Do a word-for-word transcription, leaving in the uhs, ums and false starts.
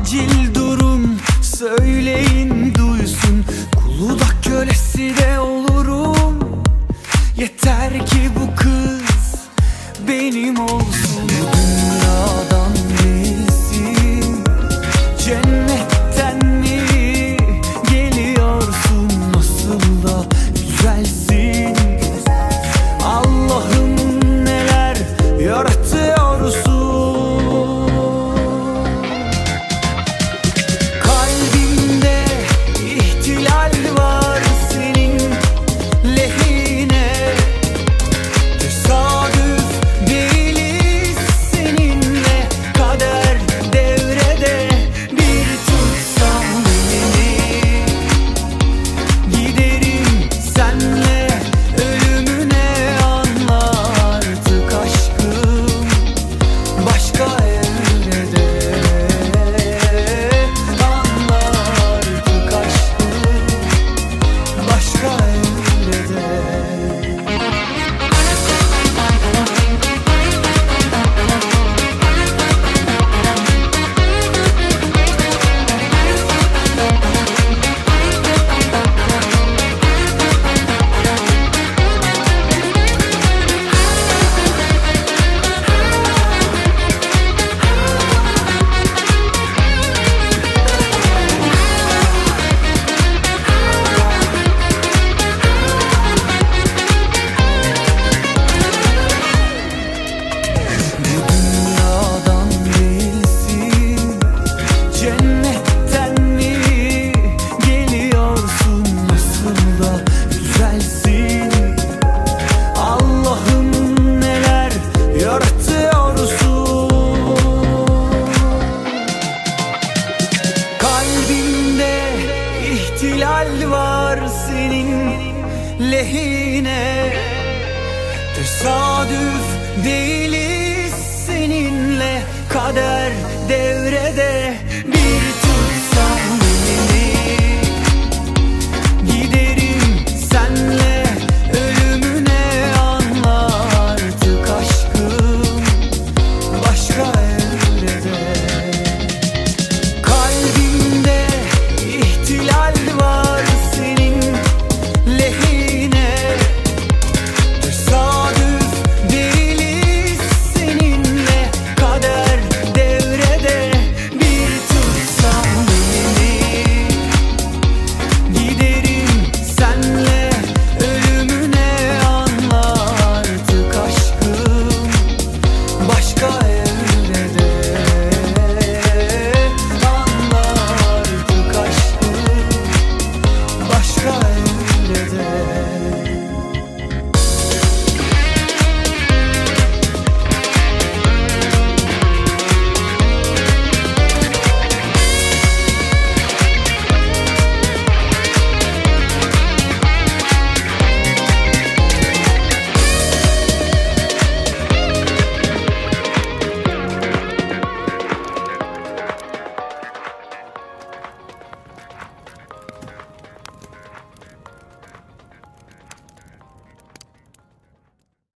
Acil durum söyleyin duysun, kulu da kölesi de olurum. Yeter ki bu kız benim olsun. Dünyadan bilsin, cennetten mi geliyorsun? Nasıl da güzelsin, Allah'ım neler yaratıyorsun. Kalbimde ihtilal var senin lehine, tesadüf değiliz seninle, kader devrede. Bir tutsan elini, giderim senle ölümüne. Anla artık aşkım başka evrede. Anla artık aşkım başka evrede. Dünyadan bilsin, cennetten mi geliyorsun? Nasıl da güzelsin, Allah'ım neler yaratıyorsun. Kalbimde ihtilal var senin lehine, tesadüf değiliz seninle, kader devrede.